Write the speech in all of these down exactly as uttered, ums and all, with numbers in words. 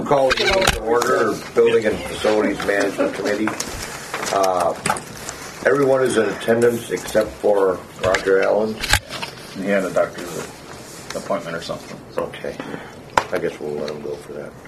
call the meeting to order, Building and Facilities Management Committee. Uh, everyone is in attendance except for Roger Allen. He had a doctor's appointment or something. Okay. I guess we'll let him go for that.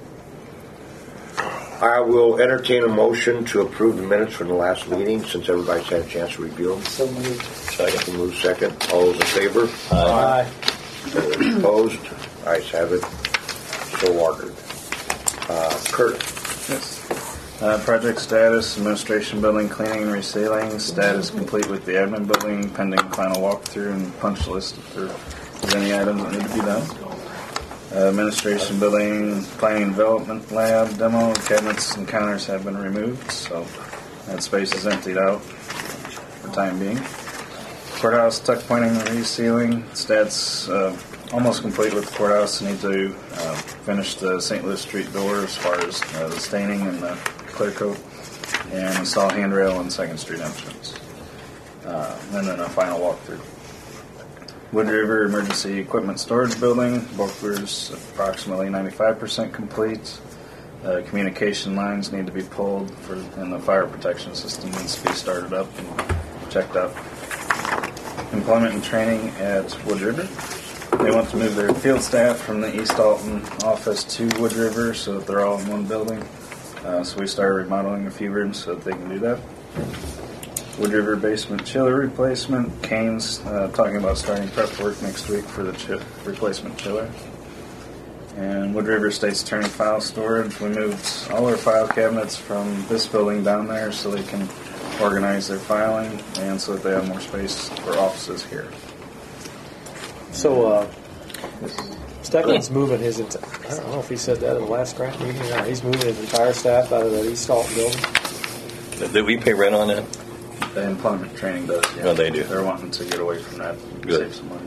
I will entertain a motion to approve the minutes from the last meeting since everybody's had a chance to review them. So moved. Second. Move second. All those in favor? Aye. Those opposed? Ayes have it. So ordered. Uh, Kurt. Yes. Uh, project status, administration building cleaning and resealing. Status complete with the admin building, pending final walkthrough and punch list if there's any items that need to be done. Uh, administration building, planning and development lab demo, cabinets and counters have been removed, so that space is emptied out for the time being. Courthouse tuck pointing and resealing. Stats uh, almost complete with the courthouse. Need to uh, finish the Saint Louis Street door as far as uh, the staining and the clear coat, and install handrail on Second Street entrance. Uh, and then a final walkthrough. Wood River Emergency Equipment Storage Building. Bulkers approximately ninety-five percent complete. Uh, communication lines need to be pulled, for, and the fire protection system needs to be started up and checked out. Employment and training at Wood River. They want to move their field staff from the East Alton office to Wood River so that they're all in one building. Uh, so we started remodeling a few rooms so that they can do that. Wood River basement chiller replacement. Kane's uh, talking about starting prep work next week for the ch- replacement chiller. And Wood River State's Attorney file storage. We moved all our file cabinets from this building down there so they can organize their filing and so that they have more space for offices here. So, uh, Steckman's moving his entire, I don't know if he said that in the last grant meeting or not. He's moving his entire staff out of that East Alton building. Did we pay rent on that? The employment training does, yeah. Oh, they do. They're wanting to get away from that and Good. save some money.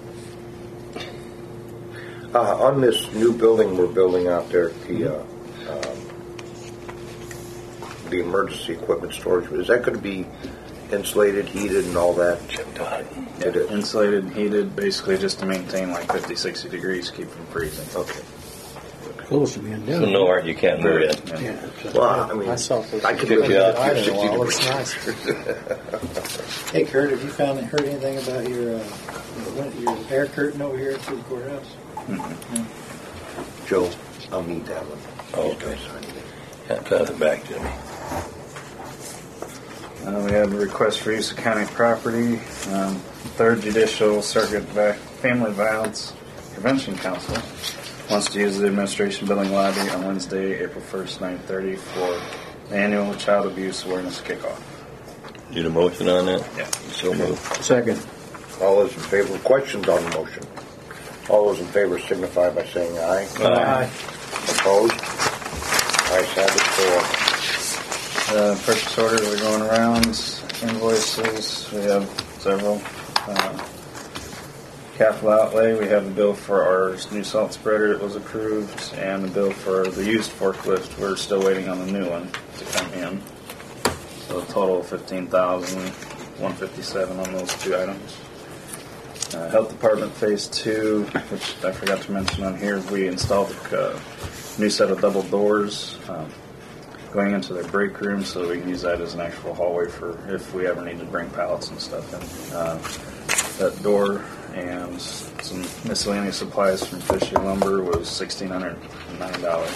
Uh, on this new building we're building out there at the, uh, um, the emergency equipment storage, is that going to be insulated, heated, and all that? Yeah, It is. insulated, heated, basically just to maintain like fifty, sixty degrees, keep from freezing. Okay. Close to being done. So no, Art, you can't move it. Yeah. Yeah. Well, I mean, I saw it. I could Could live be out out here I sixty don't know. It looks degrees. nice. Hey Kurt, have you found heard anything about your uh, your air curtain over here at the courthouse? Mm-hmm. Joe, I'll need that one. Oh, okay. Yeah, pass it back to me. Uh, we have a request for use of county property. Um, Third Judicial Circuit Va- Family Violence Prevention Council wants to use the administration building lobby on Wednesday, April first, nine thirty for the annual Child Abuse Awareness Kickoff. Need a motion on that? Yeah. So moved. Second. All those in favor, questions on the motion? All those in favor signify by saying aye. Aye. Opposed? Ayes have it, Uh, purchase orders are going around. Invoices, we have several. Uh, capital outlay, we have a bill for our new salt spreader that was approved, and a bill for the used forklift. We're still waiting on the new one to come in. So a total of fifteen thousand one hundred fifty-seven on those two items. Uh, Health Department Phase two, which I forgot to mention on here, we installed a uh, new set of double doors um, going into their break room so that we can use that as an actual hallway for if we ever need to bring pallets and stuff in. Uh, that door and some miscellaneous supplies from Fisher Lumber was one thousand six hundred nine dollars.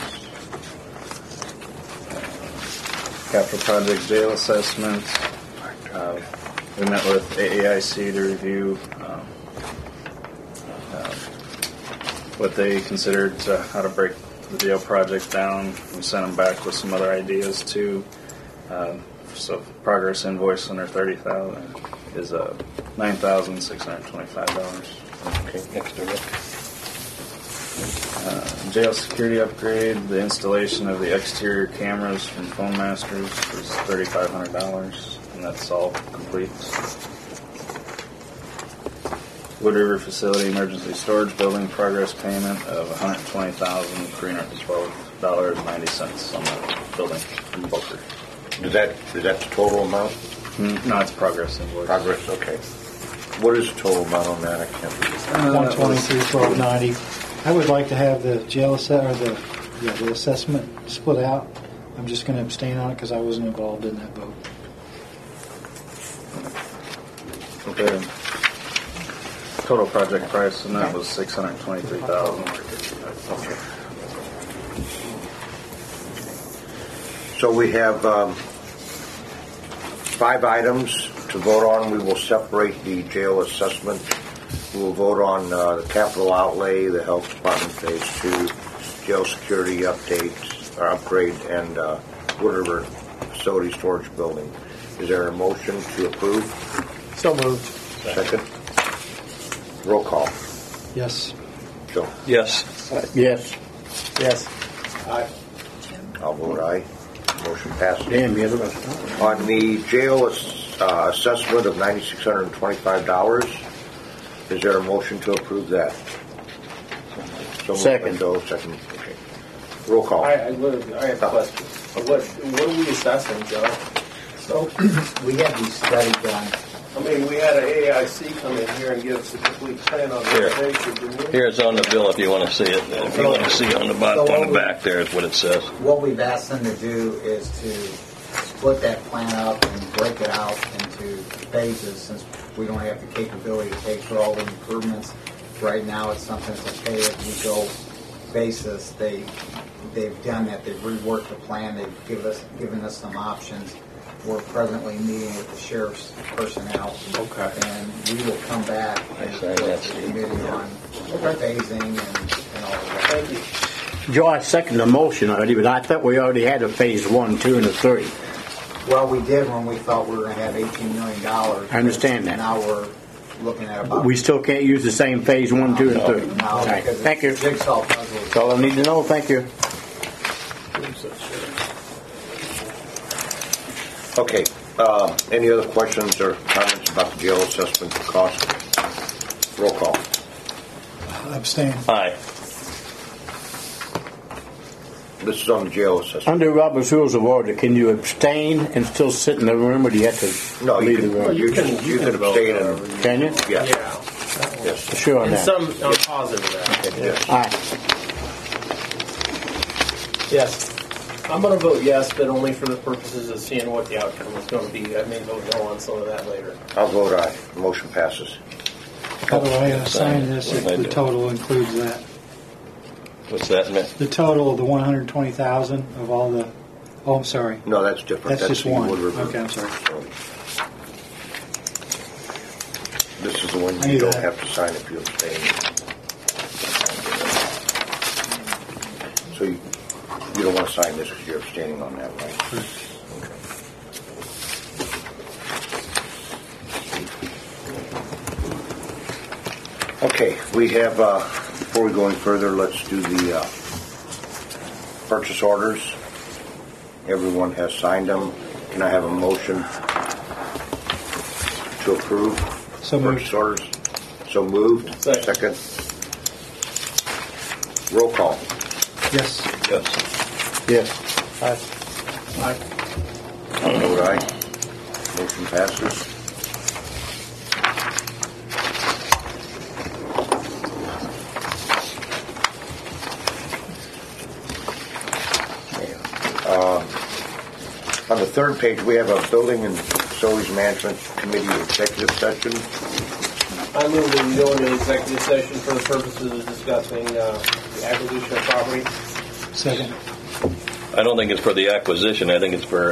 Capital Project Jail Assessment. Uh, we met with A A I C to review um, uh, what they considered uh, how to break the jail project down. We sent them back with some other ideas too. Uh, so progress invoice under thirty thousand is uh, nine thousand six hundred twenty-five dollars. Okay, next to Rick. Uh, jail security upgrade, the installation of the exterior cameras from Phone Masters was thirty-five hundred dollars, and that's all complete. Wood River Facility Emergency Storage Building progress payment of one hundred twenty thousand three hundred twelve dollars and ninety cents on the building from Booker. Is that is that the total amount? Mm, no, it's progress invoice. Progress, okay. What is the total amount on that? I can't read it. Uh, One twenty-three, twelve ninety. I would like to have the jail set or the yeah, the assessment split out. I'm just going to abstain on it because I wasn't involved in that vote. Okay. Total project price, and that was six hundred twenty-three thousand. Okay. So we have um, five items to vote on. We will separate the jail assessment. We will vote on uh, the capital outlay, the health department phase two, jail security updates, or upgrade, and uh, Wood River facility storage building. Is there a motion to approve? So moved. Second. Roll call. Yes. Joe. Yes. Yes. Yes. I'll vote aye. Motion passes. Damn, the other one. On the jail ass- uh, assessment of nine thousand six hundred twenty-five dollars, is there a motion to approve that? So moved by Second. Joe, second. Okay. Roll call. I, I, literally- I have a question. What, what are we assessing, Joe? So we had these study done. I mean, we had an A I C come in here and give us a complete plan on Here. the basic, didn't we? Here it's on the bill if you want to see it. If you want to see on the bottom, on the back there is what it says. What we've asked them to do is to split that plan up and break it out into phases, since we don't have the capability to pay for all the improvements. Right now, it's something that's a pay-as-you-go basis. They, they've done that. They've reworked the plan. They've given us, given us some options. We're presently meeting with the sheriff's personnel. Okay. And we will come back and Yes, I- with that's- the committee on phasing and, and all of that. Thank you. Joe, I second the motion already, but I thought we already had a phase one, two, and a three. Well, we did when we thought we were going to have eighteen million dollars. I understand that. Now we're looking at about. We still can't use the same phase one, two, and three. No, All right. because Thank you. it's a jigsaw puzzle. That's all I need to know. Thank you. Okay. Uh, any other questions or comments about the jail assessment cost? Roll call. Abstain. Aye. This is on the jail assessment. Under Robert's Rules of Order, can you abstain and still sit in the room, or do you have to No, you leave can, the room? you can, you can abstain and, Can you? yes, Yeah. yes. Sure on And that. some, I'm positive of that. yes. Aye. Yes. I'm going to vote yes, but only for the purposes of seeing what the outcome is going to be. I may vote no on some of that later. I'll vote aye. Motion passes. How do I assign this if What do I the do? total includes that? What's that meant? The total of the one hundred twenty thousand of all the, oh, I'm sorry. No, that's different. That's just the one. Wood River. Okay, I'm sorry. This is the one I you knew don't that. have to sign if you abstain. So you, you don't want to sign this because you're abstaining on that, right? Okay, we have, uh, before we go any further, let's do the uh, purchase orders. Everyone has signed them. Can I have a motion to approve So moved. purchase orders? So moved. Second. Roll call. Yes. Yes. Yes. Aye. I'll vote aye. Motion passes. Uh, On the third page, we have a Building and Facilities Management Committee executive session. I move that we go into executive session for the purposes of discussing uh, the acquisition of property. Second. I don't think it's for the acquisition. I think it's for.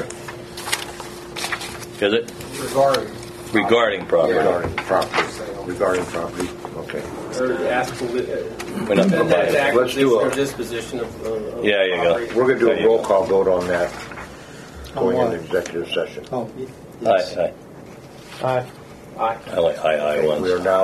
Is it Regarding. regarding property? Regarding property. Regarding property, okay. Or ask for the, We're not uh, going to buy the it. Let's do acquisition a- or disposition of, of of Yeah, you go. property. We're going to do There a you roll go. call vote on that, going what? into executive session. Oh, Aye, aye. Aye. Aye. I like aye, aye ones. We are now